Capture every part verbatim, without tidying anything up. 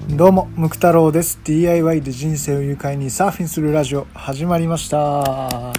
どうもムク太郎です。 ディーアイワイ で人生を愉快にサーフィンするラジオ始まりました。はい、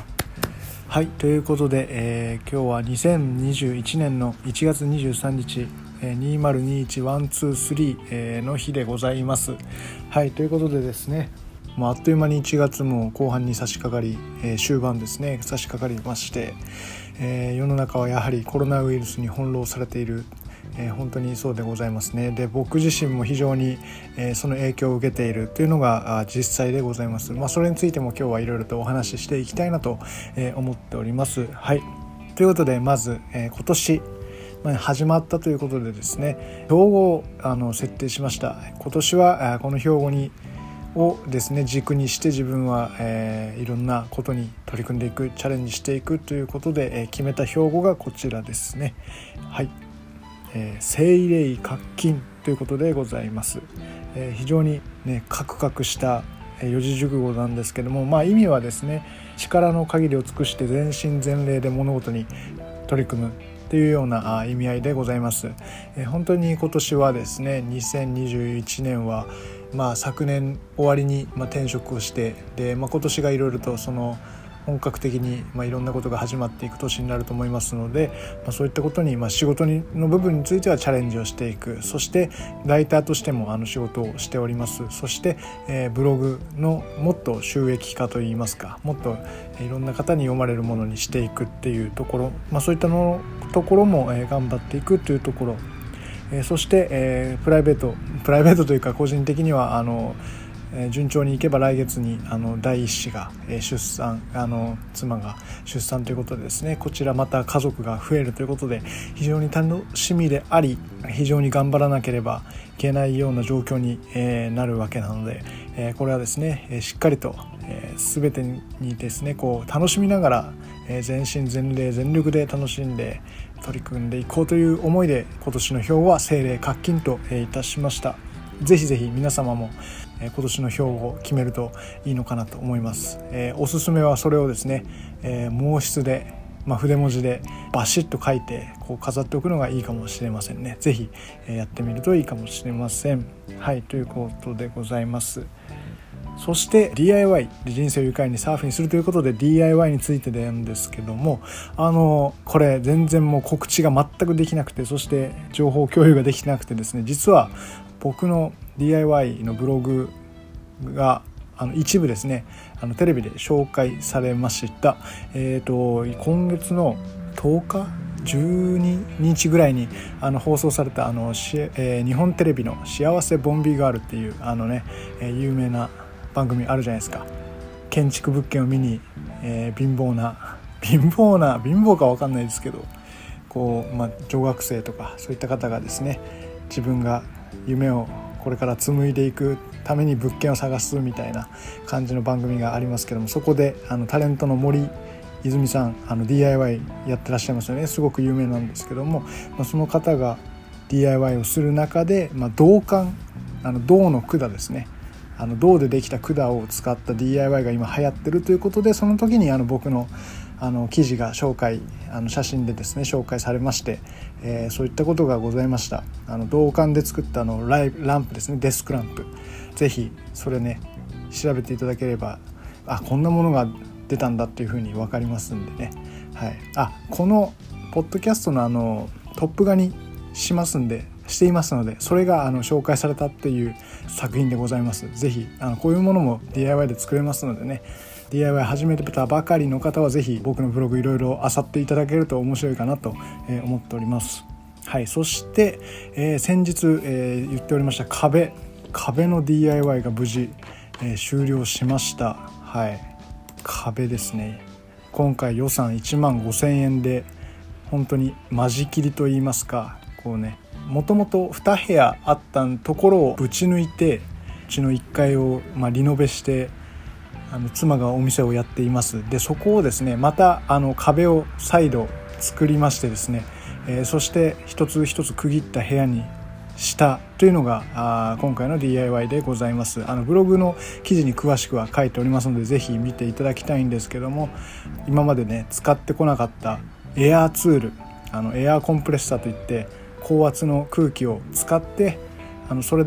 ということで、えー、今日はにせんにじゅういちねんのいちがつにじゅうさんにち、えー、にせんにじゅういちいちにさん、えー、の日でございます。はい、ということでですね、もうあっという間にいちがつも後半に差し掛かり、えー、終盤ですね差し掛かりまして、えー、世の中はやはりコロナウイルスに翻弄されている、えー、本当にそうでございますね。で、僕自身も非常に、えー、その影響を受けているというのが実際でございます。まあ、それについても今日はいろいろとお話ししていきたいなと、えー、思っております。はい、ということでまず、えー、今年始まったということでですね、標語をあの設定しました。今年はこの標語にをですね軸にして自分は、えー、いろんなことに取り組んでいく、チャレンジしていくということで、えー、決めた標語がこちらですね。はい、えー、清霊活筋ということでございます。えー、非常にねカクカクした四字熟語なんですけども、まあ意味はですね、力の限りを尽くして全身全霊で物事に取り組むというような意味合いでございます。えー、本当に今年はですね、にせんにじゅういちねんはまあ昨年終わりにまあ転職をして、で、まあ、今年がいろいろとその本格的にまあいろんなことが始まっていく年になると思いますので、まあ、そういったことにまあ仕事にの部分についてはチャレンジをしていく。そしてライターとしてもあの仕事をしております。そして、えー、ブログのもっと収益化といいますか、もっといろんな方に読まれるものにしていくっていうところ、まあ、そういったのところも、えー、頑張っていくというところ、えー、そして、えー、プライベートプライベートというか個人的にはあのえー、順調にいけば来月にあの第一子が、えー、出産あの妻が出産ということでですね、こちらまた家族が増えるということで非常に楽しみであり、非常に頑張らなければいけないような状況に、えー、なるわけなので、えー、これはですね、えー、しっかりと、えー、全てにですねこう楽しみながら、えー、全身全霊全力で楽しんで取り組んでいこうという思いで今年の標語は清霊活筋と、えー、いたしました。ぜひぜひ皆様も今年の標語を決めるといいのかなと思います。えー、おすすめはそれをですね、えー、毛筆で、まあ、筆文字でバシッと書いてこう飾っておくのがいいかもしれませんね。ぜひ、えー、やってみるといいかもしれません。はい、ということでございます。そして ディーアイワイ で人生を愉快にサーフィンするということで ディーアイワイ についてなんですけども、あのこれ全然もう告知が全くできなくて、そして情報共有ができなくてですね、実は僕の ディーアイワイ のブログがあの一部ですねあのテレビで紹介されました。えーと今月のとおかじゅうににちぐらいにあの放送されたあのし、えー、日本テレビの幸せボンビーガールっていうあのね、えー、有名な番組あるじゃないですか。建築物件を見に、えー、貧乏な貧乏な貧乏か分かんないですけど、こう、まあ、女学生とかそういった方がですね、自分が夢をこれから紡いでいくために物件を探すみたいな感じの番組がありますけども、そこであのタレントの森泉さん、あの ディーアイワイ やってらっしゃいますよね。すごく有名なんですけども、まあ、その方が ディーアイワイ をする中で、まあ、銅管あの銅の管ですね、あの銅でできた管を使った ディーアイワイ が今流行ってるということで、その時にあの僕のあの記事が紹介あの写真でですね紹介されまして、えー、そういったことがございました。あの銅管で作ったあのライランプですね、デスクランプ、ぜひそれね調べていただければ、あこんなものが出たんだっていう風に分かりますんでね。はい、あこのポッドキャストのあのトップ画にしますんでしていますので、それがあの紹介されたっていう作品でございます。ぜひあのこういうものも ディーアイワイ で作れますのでね、 ディーアイワイ 始めてたばかりの方はぜひ僕のブログいろいろ漁っていただけると面白いかなと思っております。はい、そして、えー、先日、えー、言っておりました壁壁の ディーアイワイ が無事、えー、終了しました。はい、壁ですね。今回予算いちまんごせんえんで本当に間仕切りといいますか、こうね、もともとにへやあったところをぶち抜いて、うちのいっかいを、まあ、リノベしてあの妻がお店をやっています。でそこをですねまたあの壁を再度作りましてですね、えー、そして一つ一つ区切った部屋にしたというのがあ今回の ディーアイワイ でございます。あのブログの記事に詳しくは書いておりますのでぜひ見ていただきたいんですけども、今までね使ってこなかったエアーツール、あのエアーコンプレッサーといって高圧の空気を使ってあのそれで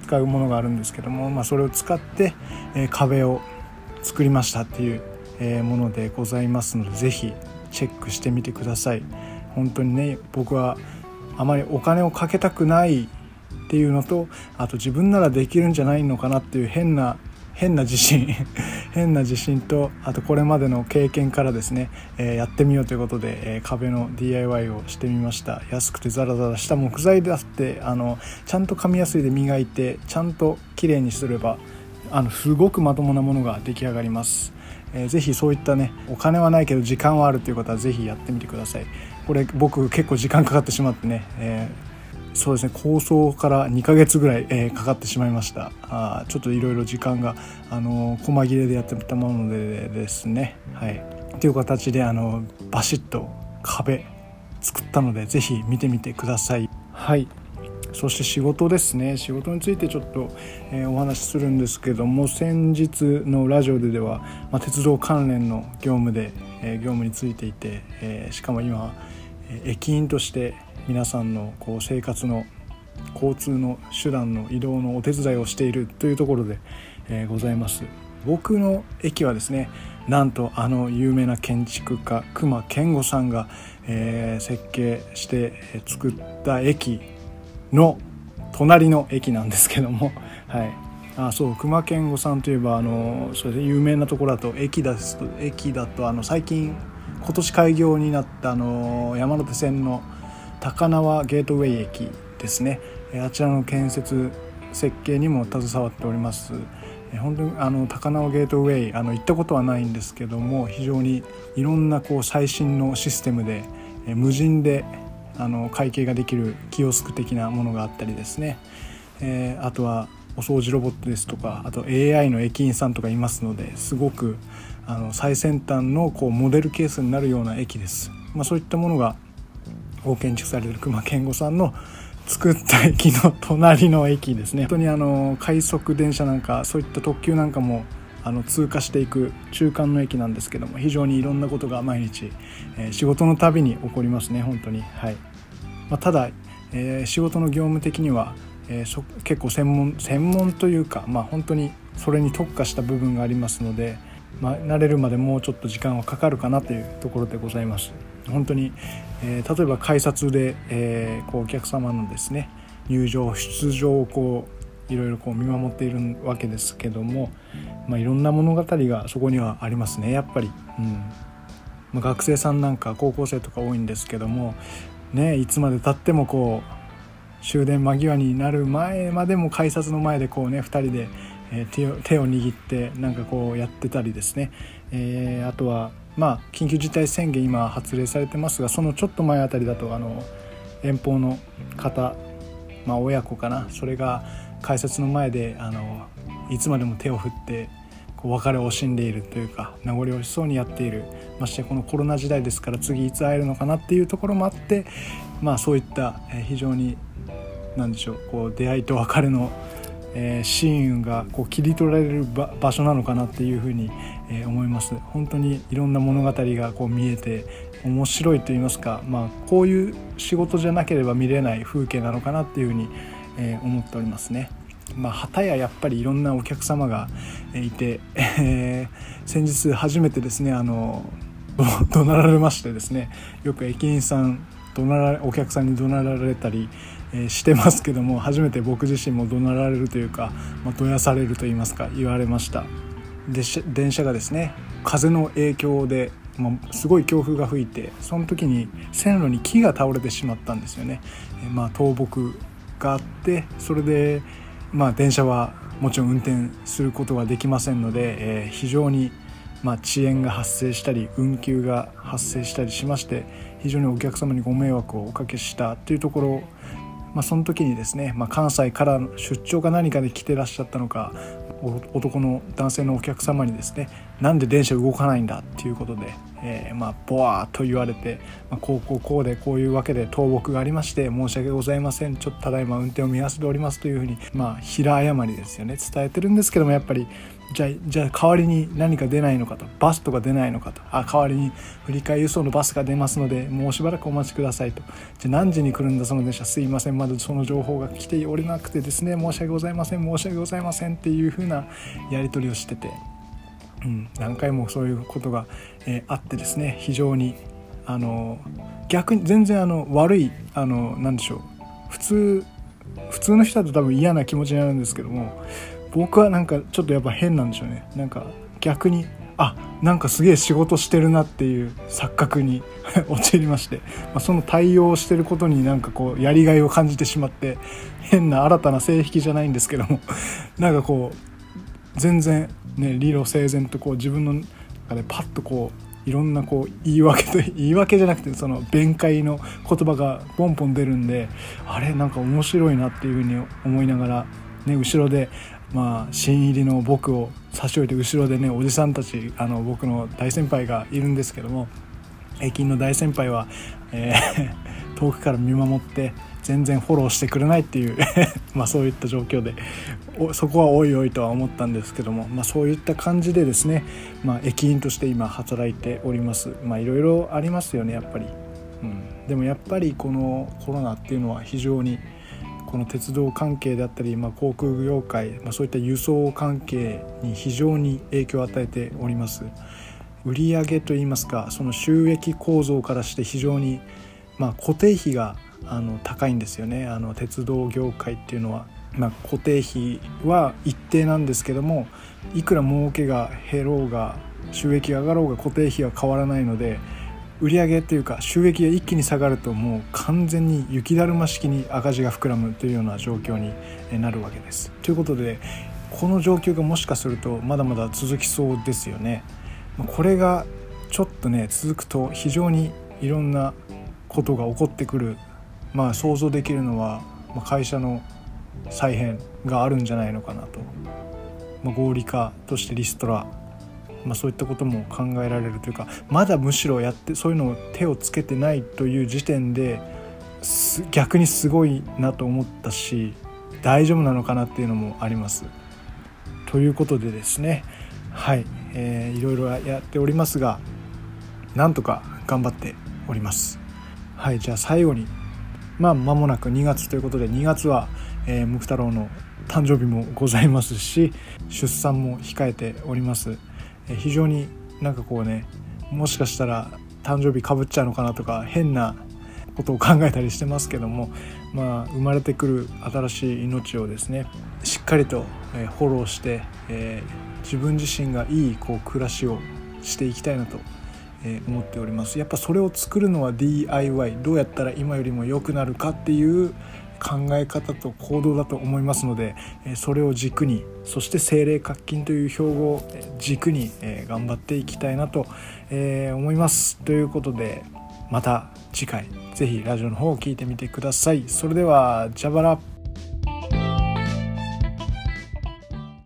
使うものがあるんですけども、まあ、それを使って、えー、壁を作りましたっていう、えー、ものでございますので、ぜひチェックしてみてください。本当にね、僕はあまりお金をかけたくないっていうのと、あと自分ならできるんじゃないのかなっていう変な変な自信変な自信と、あとこれまでの経験からですね、えー、やってみようということで、えー、壁の ディーアイワイ をしてみました。安くてザラザラした木材であって、あのちゃんと紙やすりで磨いてちゃんときれいにすれば、あのすごくまともなものが出来上がります。えー、ぜひそういったね、お金はないけど時間はあるという方はぜひやってみてください。これ僕結構時間かかってしまってね、えーそうですね、構想からにかげつぐらい、えー、かかってしまいました。あちょっといろいろ時間が、あのー、細切れでやってたものでですね、はい、という形で、あのー、バシッと壁作ったので、ぜひ見てみてください。はい。そして仕事ですね。仕事についてちょっと、えー、お話しするんですけども、先日のラジオでは、まあ、鉄道関連の業務で、えー、業務についていて、えー、しかも今、えー、駅員として皆さんのこう生活の交通の手段の移動のお手伝いをしているというところで、えー、ございます。僕の駅はですね、なんとあの有名な建築家隈研吾さんが、えー、設計して作った駅の隣の駅なんですけども、はい、あそう隈研吾さんといえば、あのそれで有名なところだと駅だと駅だとあの最近今年開業になったあの山手線の高輪ゲートウェイ駅ですね。あちらの建設設計にも携わっております。本当にあの高輪ゲートウェイ、あの行ったことはないんですけども、非常にいろんなこう最新のシステムで無人であの会計ができるキオスク的なものがあったりですね、えー、あとはお掃除ロボットですとか、あと エーアイ の駅員さんとかいますので、すごくあの最先端のこうモデルケースになるような駅です。まあ、そういったものが建築されている隈研吾さんの作った駅の隣の駅ですね。本当にあの快速電車なんかそういった特急なんかもあの通過していく中間の駅なんですけども、非常にいろんなことが毎日、えー、仕事のたびに起こりますね、本当に。はい。まあ、ただ、えー、仕事の業務的には、えー、そ結構専門専門というか、まあ、本当にそれに特化した部分がありますので、まあ、慣れるまでもうちょっと時間はかかるかなというところでございます。本当に、えー、例えば改札で、えー、こうお客様のですね入場出場をこういろいろこう見守っているわけですけども、まあ、いろんな物語がそこにはありますね、やっぱり。うんまあ、学生さんなんか高校生とか多いんですけども、ね、いつまで経ってもこう終電間際になる前までも改札の前でこうねふたりで、えー、手を、手を握ってなんかこうやってたりですね、えー、あとはまあ、緊急事態宣言今発令されてますが、そのちょっと前あたりだとあの遠方の方、まあ、親子かな、それが改札の前であのいつまでも手を振ってこう別れを惜しんでいるというか、名残惜しそうにやっている。ましてこのコロナ時代ですから、次いつ会えるのかなっていうところもあって、まあ、そういった非常に何でしょう、こう出会いと別れのえー、シーンがこう切り取られる 場, 場所なのかなっていうふうに、えー、思います。本当にいろんな物語がこう見えて面白いと言いますか、まあ、こういう仕事じゃなければ見れない風景なのかなっていうふうに、えー、思っておりますね。まあ、旗ややっぱりいろんなお客様がいて、えー、先日初めてですねあの怒鳴られましてですね、よく駅員さん怒鳴らお客さんに怒鳴られたりしてますけども、初めて僕自身も怒鳴られるというか、まあ、どやされると言いますか言われました。で電車がですね風の影響で、まあ、すごい強風が吹いて、その時に線路に木が倒れてしまったんですよね。えまあ、倒木があって、それで、まあ、電車はもちろん運転することができませんので、えー、非常にまあ、遅延が発生したり運休が発生したりしまして、非常にお客様にご迷惑をおかけしたというところ、まあ、その時にですね、まあ、関西から出張か何かで来てらっしゃったのか、男の男性のお客様にですね、なんで電車動かないんだっていうことで、 えー、まあボワーっと言われて、まあ、こうこうこうでこういうわけで倒木がありまして申し訳ございません、ちょっとただいま運転を見合わせておりますというふうに、まあ平誤りですよね、伝えてるんですけども、やっぱりじゃあじゃあ代わりに何か出ないのかと、バスとか出ないのかと、あ代わりに振り替え輸送のバスが出ますのでもうしばらくお待ちくださいと、じゃあ何時に来るんだその電車、すいませんまだその情報が来ておりなくてですね、申し訳ございません申し訳ございませんっていう風なやり取りをしてて、うん、何回もそういうことが、えー、あってですね、非常にあの逆に全然あの悪いあのなんでしょう、普通普通の人だと多分嫌な気持ちになるんですけども、僕はなんかちょっとやっぱ変なんでしょうね。なんか逆にあなんかすげえ仕事してるなっていう錯覚に陥りまして、まあ、その対応をしてることになんかこうやりがいを感じてしまって、変な新たな性癖じゃないんですけどもなんかこう全然ね理路整然とこう自分の中でパッとこういろんなこう言い訳と言い訳じゃなくてその弁解の言葉がポンポン出るんで、あれなんか面白いなっていうふうに思いながらね、後ろでまあ新入りの僕を差し置いて後ろでねおじさんたち、あの僕の大先輩がいるんですけども、駅員の大先輩は、えー、遠くから見守って全然フォローしてくれないっていうまあそういった状況でそこはおいおいとは思ったんですけども、まあ、そういった感じでですね、まあ、駅員として今働いております。まあいろいろありますよねやっぱり、うん、でもやっぱりこのコロナっていうのは非常にこの鉄道関係であったり、まあ、航空業界、まあ、そういった輸送関係に非常に影響を与えております。売上といいますかその収益構造からして非常に、まあ、固定費があの高いんですよね。あの鉄道業界っていうのは、まあ、固定費は一定なんですけども、いくら儲けが減ろうが収益が上がろうが固定費は変わらないので、売上というか収益が一気に下がるともう完全に雪だるま式に赤字が膨らむというような状況になるわけです。ということでこの状況がもしかするとまだまだ続きそうですよね。これがちょっとね続くと非常にいろんなことが起こってくる。まあ想像できるのは会社の再編があるんじゃないのかなと、まあ、合理化としてリストラ、まあ、そういったことも考えられるというか、まだむしろやってそういうのを手をつけてないという時点で逆にすごいなと思ったし、大丈夫なのかなっていうのもあります。ということでですね、はい、えー、いろいろやっておりますがなんとか頑張っております。はい、じゃあ最後にまあ間もなくにがつということで、にがつは、えー、ムク太郎の誕生日もございますし出産も控えております。えー、非常になんかこうね、もしかしたら誕生日かぶっちゃうのかなとか変なことを考えたりしてますけども、まあ生まれてくる新しい命をですねしっかりと、えー、フォローして、えー、自分自身がいいこう暮らしをしていきたいなと思っております。やっぱそれを作るのは ディーアイワイ、 どうやったら今よりも良くなるかっていう考え方と行動だと思いますので、それを軸に、そして清麗活筋という標語を軸に頑張っていきたいなと思います。ということでまた次回ぜひラジオの方を聞いてみてください。それではジャバラ。